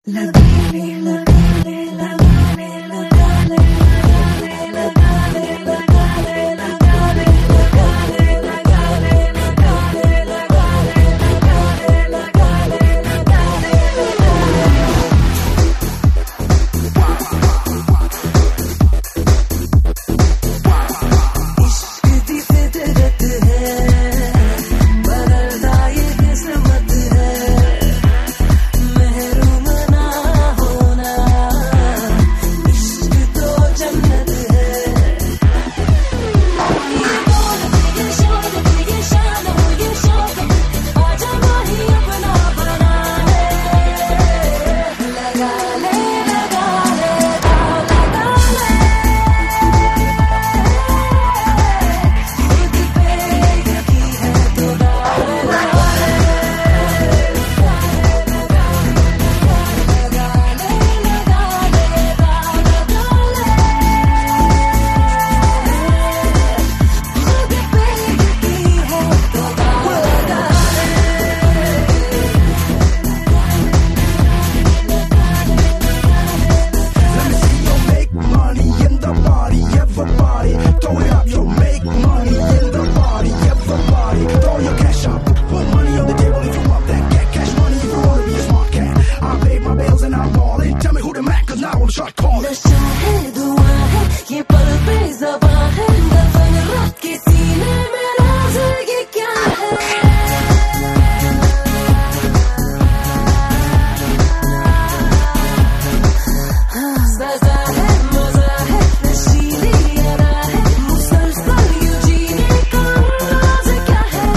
नशा है धुआं है ये पल पे ज़बां है दफन रात के सीने में राज़ ये क्या है सजा है मजा है नशीली अदा है मुसलसल यूं जीने का अंदाज़ क्या है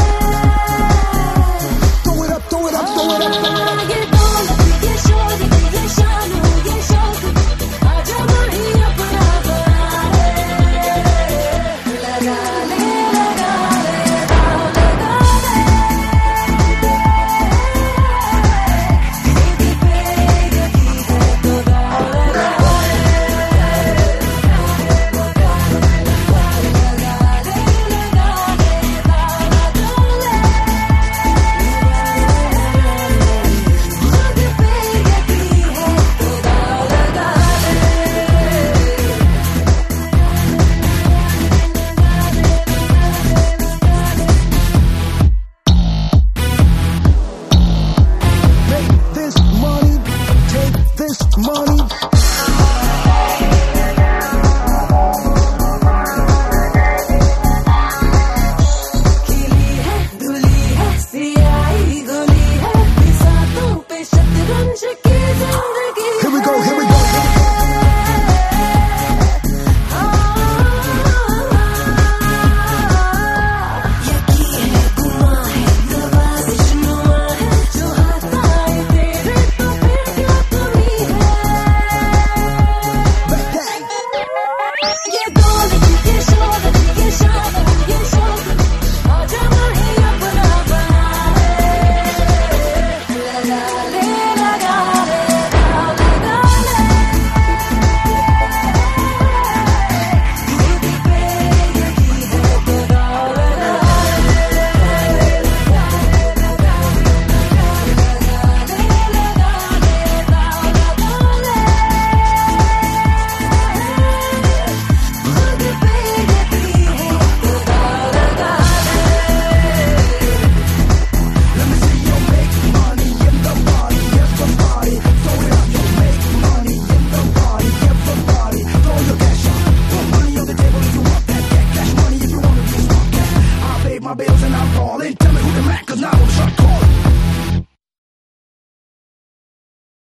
Throw it up, throw it up, throw it up, throw it up ये दौलत ये शोहरत ये शान ये शौक आजा वही अपना बना है लगा ले दाव लगा ले तेरी बेगती है तो दाव लगा This money, take this money. खिली है धुली है सियाही गुली है बिसातों पे शतरंज की जिंदगी Here we go, here we go. यकी है गुनाह है नवाज़िश नुमा है जो हाथ आए तेरे तो फिर क्या कमी है ये दौलत ये शोहरत ये शान ये शौक आजा वही अपना बना है लगा ले दाव लगा ले तेरी बेगती है तो दाव लगा Let me see you make money in the party, everybody. Throw it up, you make money in the party, everybody. Throw your cash up, put money on the table if you want that. Get cash money if you want to be a smart cat. I pay my bills and I'm balling. Tell me who the man, 'cause now I'm